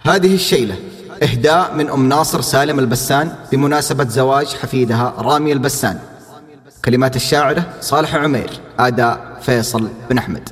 هذه الشيلة إهداء من أم ناصر سالم البسان بمناسبة زواج حفيدها رامي البسان. كلمات الشاعرة صالح عمير، أداء فيصل بن أحمد.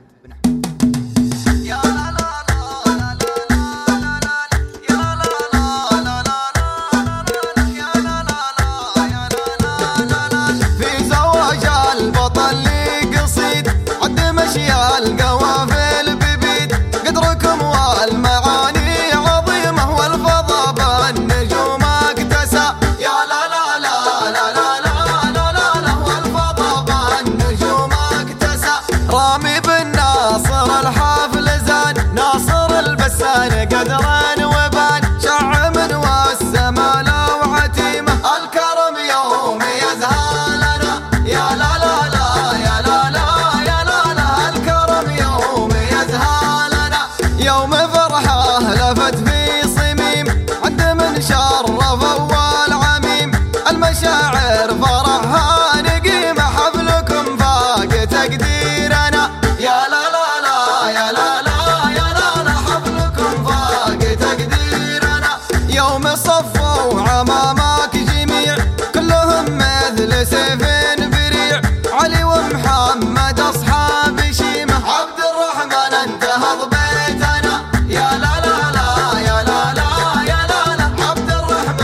رامي بن ناصر الحافل زان، ناصر البسان قدران وبان، شع من والسما لوعتيمه، الكرم يوم يزهى لنا، يا لا لا لا يا لا لا يا لا لا، الكرم يوم يزهى لنا، يوم فرحه لفت في صميم، عند من شرف اول عميم، المشاعر فرحها نقيم، حفلكم فاق تقديرنا، يا لا لا لا يا لا لا يا لا لا، حفلكم فاق تقديرنا، يوم صفوا عمامك جميع، كلهم مثل سيف بريع، علي ومحمد اصحاب شيمه، عبد الرحمن انتهض بيتنا، يا لا لا لا يا لا لا يا لا لا، عبد الرحمن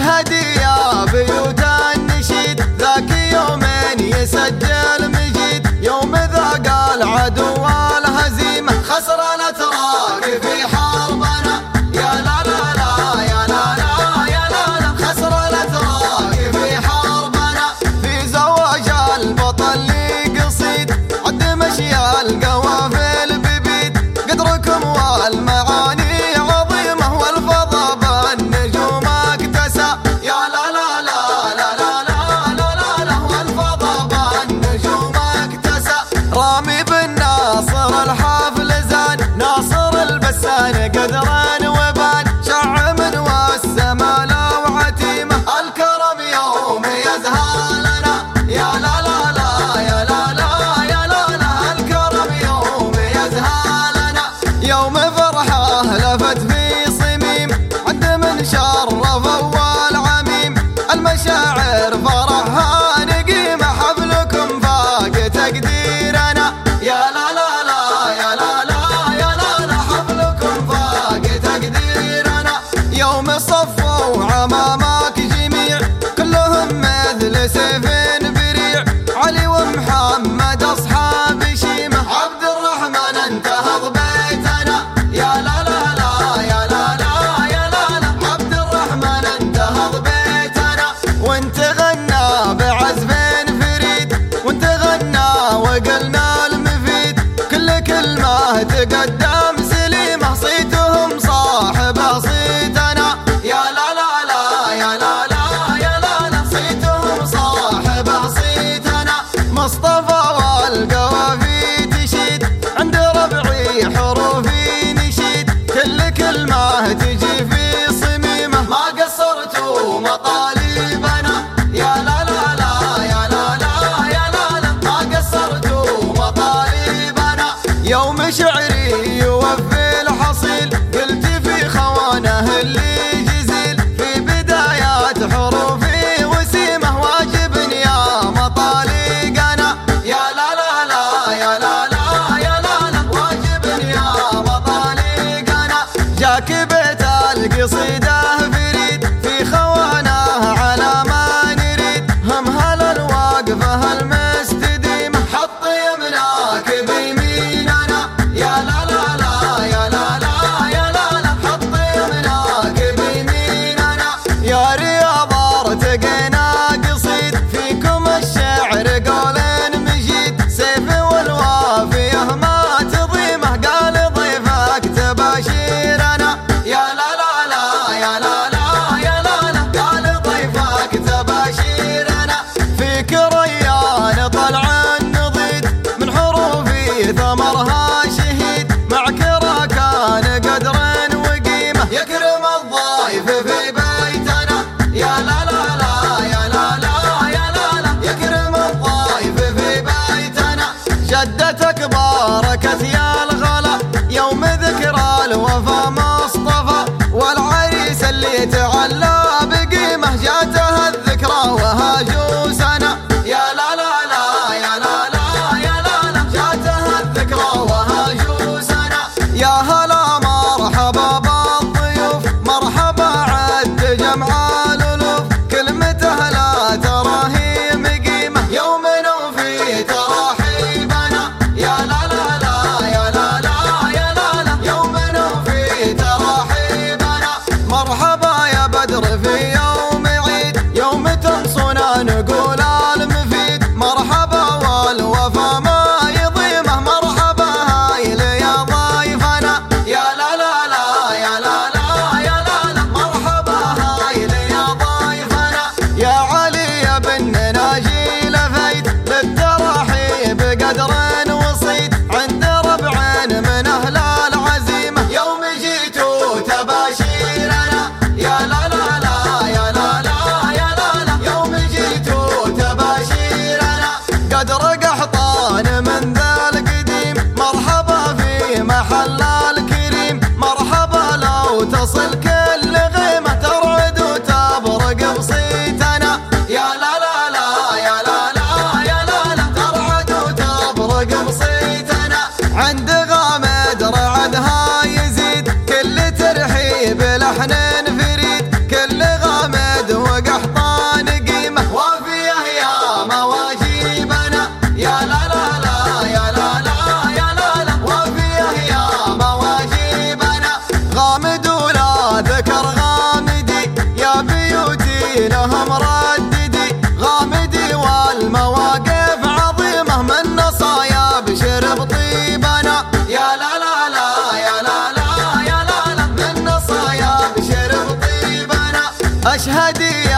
الهدية بيوت النشيد، ذاك يومين يسجل مجيد، يوم ذاق العدو الهزيمة خسرنا تراك في حربنا. يا لا لا لا يا لا لا يا لا لا، خسرنا تراك في حربنا. في زواج البطل لي قصيد، عد مشي القوافل ببيد، قدركم والمعاني عظيمة، والفضا بالنجوم اكتسى. يا لا لا لا لا لا لا لا لا، والفضا بالنجوم اكتسى. رامي بن ناصر الحافل زان، ناصر البسان قدران وبان، شع من والسما لوعتيمه، الكرم يوم يزهى لنا. يا لا لا لا يا لا لا يا لا لا، الكرم يوم يزهى لنا. يوم فرحه لفت في صميم، عند من شرف اول عميم، المشاعر فرحها نقيمه، حفلكم فاق تقديرنا. يا لا لا لا يا لا لا يا لا لا، حفلكم فاق تقديرنا. يوم صفوا عمامك جميع، كلهم مثل سيف بريع، علي ومحمد اصحاب شيمه، عبد الرحمن انتهض بيتنا. يا لا لا لا يا لا لا يا لا لا، عبد الرحمن انتهض بيتنا. وانت غنى بعزف فريد، وانت غنى وقلنا المفيد، كل كلمه تقدم سليمه، صيتهم صاحب صيتنا. يا لا لا لا يا لا لا يا لا لا، صيتهم صاحب صيتنا. مصطفى والقوافي تشيد، عند ربعي حروفي نشيد، كل كلمه تجي في صميمه، ما قصرتوا مطالبنا. يا لا لا لا يا لا لا يا لا لا، ما قصرتوا مطالبنا. يوم شعري يوفي الحصيل، قلت في خوانه اللي جزيل، في بدايات حروفي وسيمه، واجب يا مطالقنا. يا لا لا لا يا لا لا يا لا لا، واجب يا مطالقنا. جاك بيت القصيده فريد، في خوانه على ما نريد، هم هل الواقفه المستديمه، حط يمناك بيميننا. يا لا لا لا يا لا لا يا لا لا، حط يمناك بيميننا. يا رياض ارتقينا قصيد، فيكم الشعر قول مجيد، سيف والوافيه ما تضيمه، قال ضيفك تباشيرنا. يا لا لا لا يا هدية